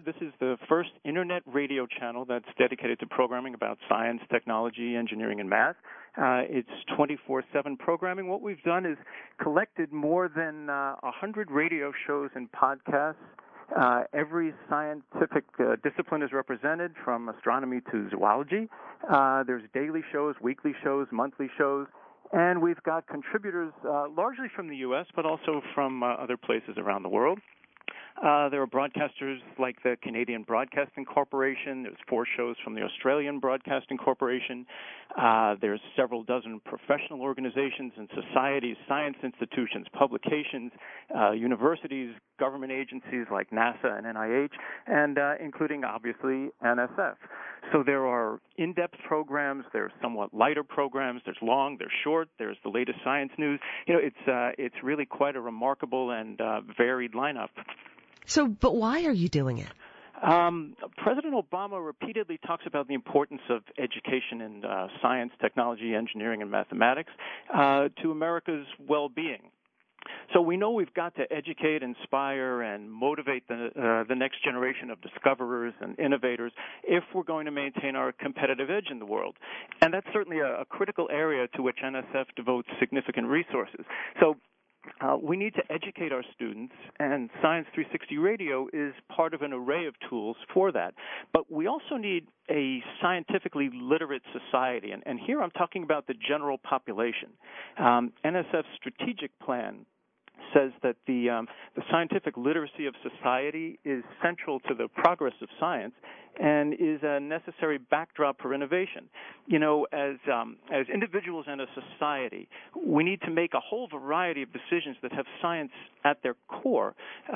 This is the first internet radio channel that's dedicated to programming about science, technology, engineering, and math. It's 24/7 programming. What we've done is collected more than 100 radio shows and podcasts. Every scientific discipline is represented, from astronomy to zoology. There's daily shows, weekly shows, monthly shows. And we've got contributors largely from the U.S., but also from other places around the world. There are broadcasters like the Canadian Broadcasting Corporation. There's 4 shows from the Australian Broadcasting Corporation. There's several dozen professional organizations and societies, science institutions, publications, universities, government agencies like NASA and NIH, and including, obviously, NSF. So there are in-depth programs. There's somewhat lighter programs. There's long. There's short. There's the latest science news. It's really quite a remarkable and varied lineup. So, but why are you doing it? President Obama repeatedly talks about the importance of education in science, technology, engineering, and mathematics to America's well-being. So we know we've got to educate, inspire, and motivate the next generation of discoverers and innovators if we're going to maintain our competitive edge in the world. And that's certainly a critical area to which NSF devotes significant resources. So we need to educate our students, and Science 360 Radio is part of an array of tools for that. But we also need a scientifically literate society, and here I'm talking about the general population. NSF's strategic plan says that the scientific literacy of society is central to the progress of science and is a necessary backdrop for innovation. You know, as individuals and a society, we need to make a whole variety of decisions that have science at their core.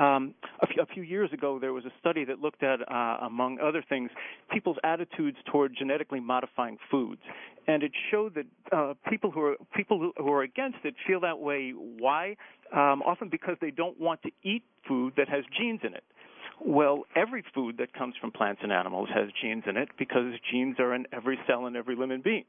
A few years ago, there was a study that looked at, among other things, people's attitudes toward genetically modifying foods, and it showed that people who are against it feel that way. Why? Often because they don't want to eat food that has genes in it. Well, every food that comes from plants and animals has genes in it because genes are in every cell in every living being.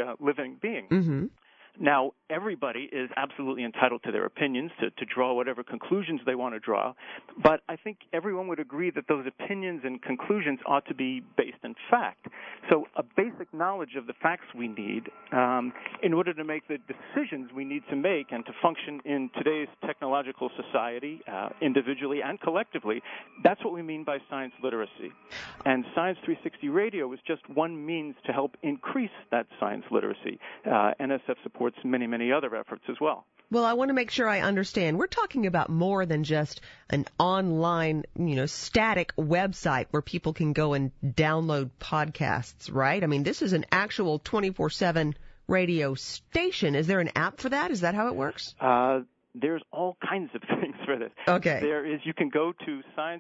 Mm-hmm. Now, everybody is absolutely entitled to their opinions, to draw whatever conclusions they want to draw, but I think everyone would agree that those opinions and conclusions ought to be based in fact. So a basic knowledge of the facts we need in order to make the decisions we need to make and to function in today's technological society, individually and collectively, that's what we mean by science literacy. And Science 360 Radio is just one means to help increase that science literacy. NSF supports many, many other efforts as well. Well, I want to make sure I understand. We're talking about more than just an online, static website where people can go and download podcasts, right? I mean, this is an actual 24/7 radio station. Is there an app for that? Is that how it works? There's all kinds of things for this. Okay. You can go to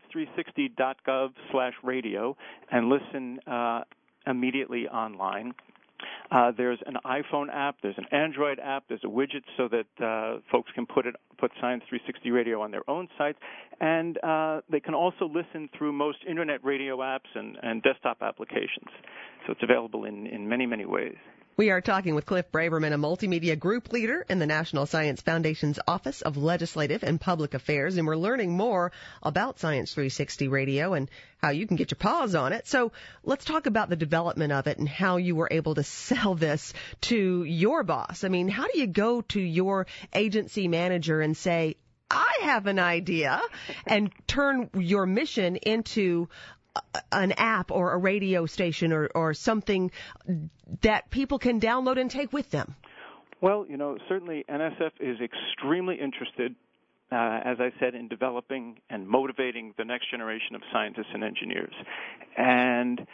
science360.gov/radio and listen immediately online. There's an iPhone app, there's an Android app, there's a widget so that folks can put Science 360 Radio on their own sites, and they can also listen through most internet radio apps and desktop applications. So it's available in many, many ways. We are talking with Cliff Braverman, a multimedia group leader in the National Science Foundation's Office of Legislative and Public Affairs, and we're learning more about Science 360 Radio and how you can get your paws on it. So let's talk about the development of it and how you were able to sell this to your boss. I mean, how do you go to your agency manager and say, I have an idea, and turn your mission into an app or a radio station or something that people can download and take with them? Well, certainly NSF is extremely interested, as I said, in developing and motivating the next generation of scientists and engineers. And,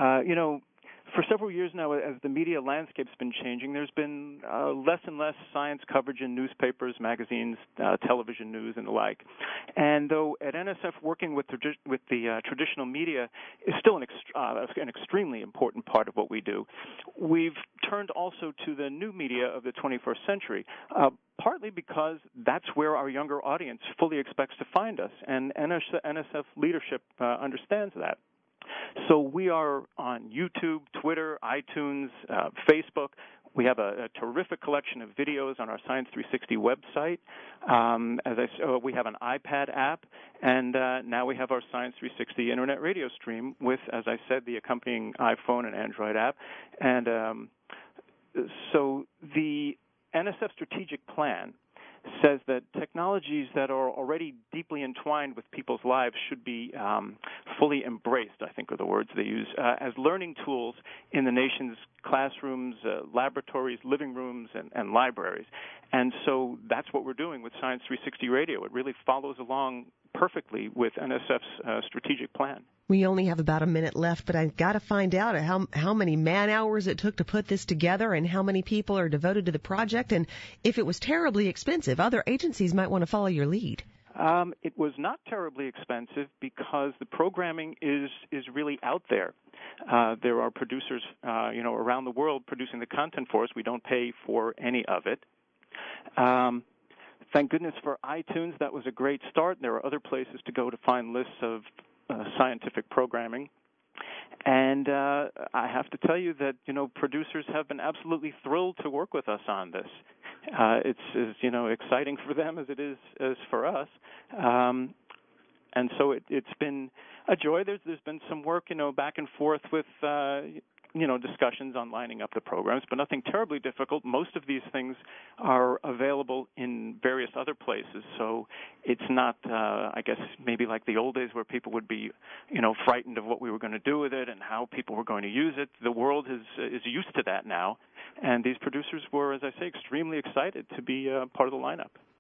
for several years now, as the media landscape's been changing, there's been less and less science coverage in newspapers, magazines, television news, and the like. And though at NSF working with the traditional media is still an extremely important part of what we do, we've turned also to the new media of the 21st century, partly because that's where our younger audience fully expects to find us, and NSF leadership understands that. So we are on YouTube, Twitter, iTunes, Facebook. We have a terrific collection of videos on our Science 360 website. We have an iPad app, and now we have our Science 360 Internet radio stream with, as I said, the accompanying iPhone and Android app. And so the NSF strategic plan says that technologies that are already deeply entwined with people's lives should be fully embraced, I think are the words they use, as learning tools in the nation's classrooms, laboratories, living rooms, and libraries. And so that's what we're doing with Science 360 Radio. It really follows along perfectly with NSF's strategic plan. We only have about a minute left, but I've got to find out how many man hours it took to put this together and how many people are devoted to the project. And if it was terribly expensive, other agencies might want to follow your lead. It was not terribly expensive because the programming is really out there. There are producers, around the world producing the content for us. We don't pay for any of it. Thank goodness for iTunes. That was a great start. There are other places to go to find lists of scientific programming. And I have to tell you that, producers have been absolutely thrilled to work with us on this. It's as exciting for them as it is as for us. And so it's been a joy. There's been some work, back and forth with discussions on lining up the programs, but nothing terribly difficult. Most of these things are available in various other places, so it's not, I guess, maybe like the old days where people would be, frightened of what we were going to do with it and how people were going to use it. The world is used to that now, and these producers were, as I say, extremely excited to be part of the lineup.